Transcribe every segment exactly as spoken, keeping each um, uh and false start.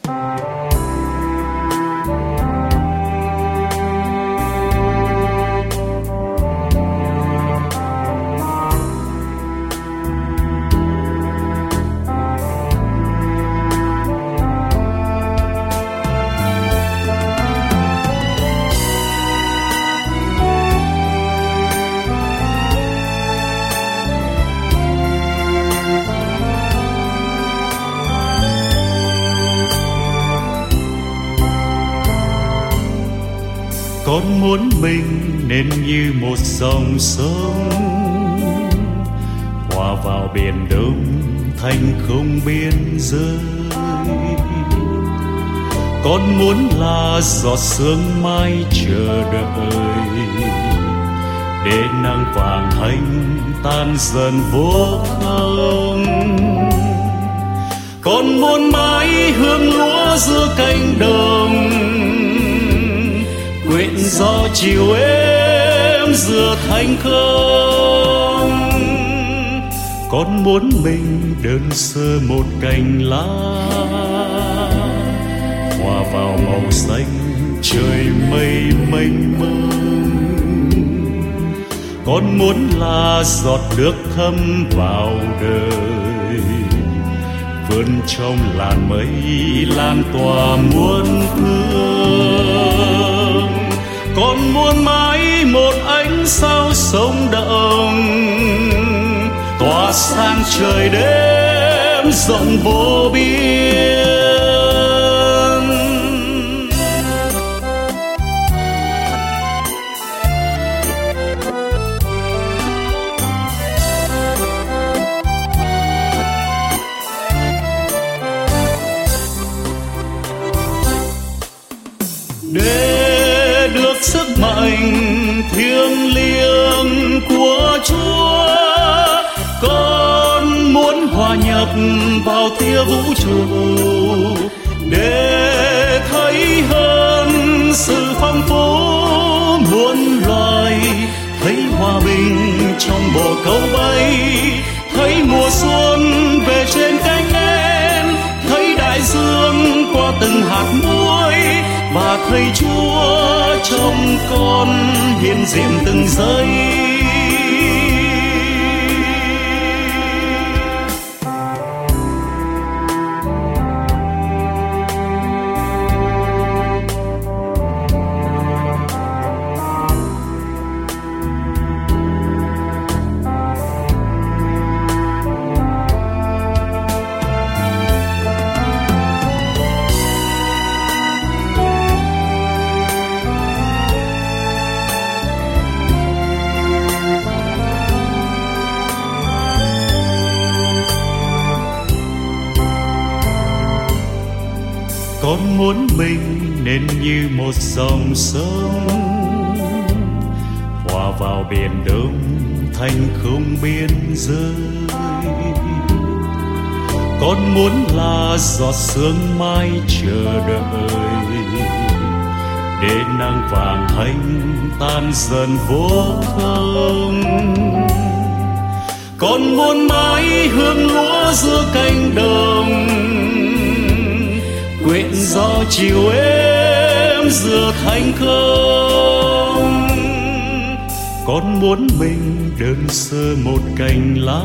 Con muốn mình nên như một dòng sông hòa vào biển đông thành không biên giới. Con muốn là giọt sương mai chờ đợi để nắng vàng hanh tan dần vô không. Con muốn mãi hương lúa giữa cánh đồng, quyện gió chiều êm giữa thành không. Con muốn mình đơn sơ một cành lá hòa vào màu xanh trời mây mênh mông. Con muốn là giọt nước thấm vào đời, vươn trong làn mây lan tỏa muôn phương. Con muốn mãi một ánh sao sống động tỏa sang trời đêm rộng vô biên. Để được sức mạnh thiêng liêng của Chúa, con muốn hòa nhập vào tia vũ trụ để thấy hơn sự phong phú muôn loài, thấy hòa bình trong bồ câu bay, thấy mùa xuân về trên cánh én, thấy đại dương qua từng hạt muối, và thấy Chúa trong con hiện diện từng giây. Con muốn mình nên như một dòng sông hòa vào biển đông thành không biên giới. Con muốn là giọt sương mai chờ đợi để nắng vàng hanh tan dần vô không. Con muốn mãi hương lúa giữa cánh đồng, quyện gió chiều êm giữa thành không. Con muốn mình đơn sơ một cành lá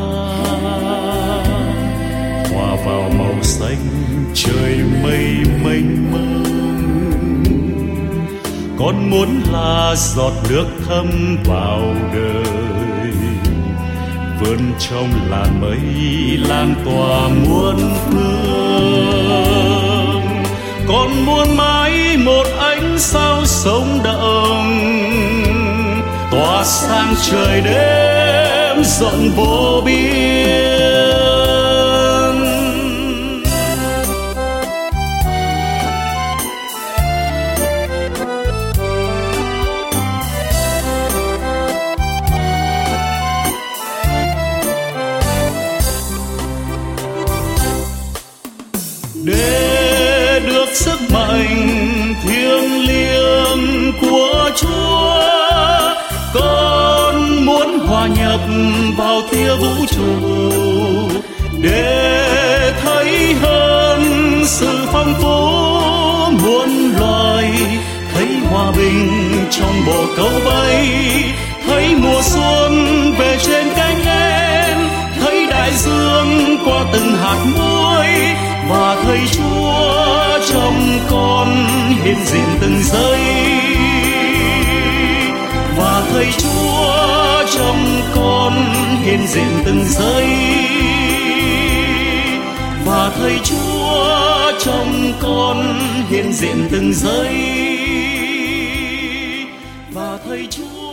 hòa vào màu xanh trời mây mênh mông. Con muốn là giọt nước thấm vào đời, vươn trong làn mây lan tỏa muôn phương. Con muốn mãi một ánh sao sống động tỏa sang trời đêm rộng vô biên. Để được sức mạnh thiêng liêng của Chúa, con muốn hòa nhập vào tia vũ trụ để thấy hơn sự phong phú muôn loài, thấy hòa bình trong bồ câu bay, thấy mùa xuân về trên cánh em, thấy đại dương qua từng hạt muối, và thấy Chúa trong con hiện diện từng giây, và thấy Chúa trong con hiện diện từng giây, và thấy Chúa trong con hiện diện từng giây, và thấy Chúa